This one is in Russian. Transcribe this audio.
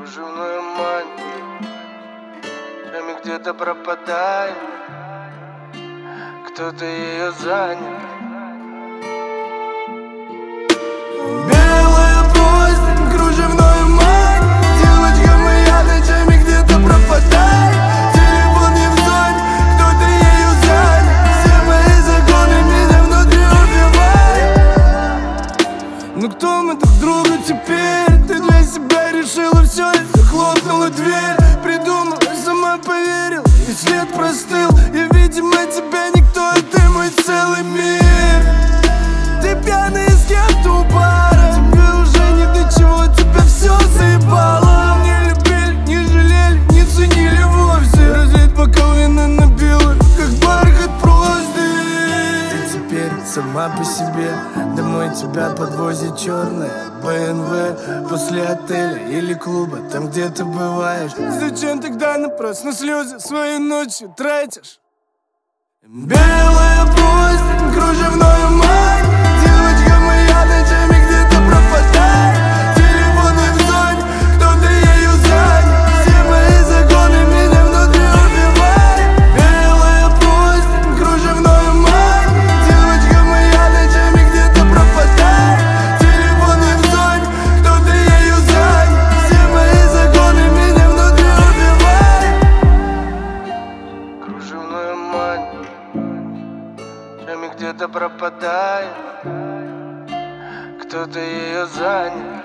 кружевную манию, время где-то пропадает, кто-то ее занял. Белая постель, кружевную манию, девочка моя ночами где-то пропадает. Телефон не в зоне, кто-то ею занят. Все мои законы меня внутри убивают. Ну кто мы друг другу теперь? Ты для себя решила все и захлопнула дверь. Придумала, сама поверила, и след простыл. И видимо тебя никто, а ты мой целый мир. Ты пьяный с кем-то у бара, тебе уже ни до чего, тебя все заебало. Не любили, не жалели, не ценили вовсе. Разлить бокал вина набила, как бархат простынь. Ты теперь сама по себе, домой тебя подвозит черная БМВ. После отеля или клуба, там где ты бываешь. Зачем тогда напрасно слезы свои ночью тратишь? Белая постель, кружевную манию, девочка моя ночами где-то пропадает. Телефон не в зоне, кто-то ею занят. Все мои законы меня внутри убивают. Белая постель, кружевную манию, девочка моя ночами где-то пропадает. Телефон не в зоне, кто-то ею занят. Все мои законы меня внутри убивают. Кружевную манию, время где-то пропадает, кто-то ее занял.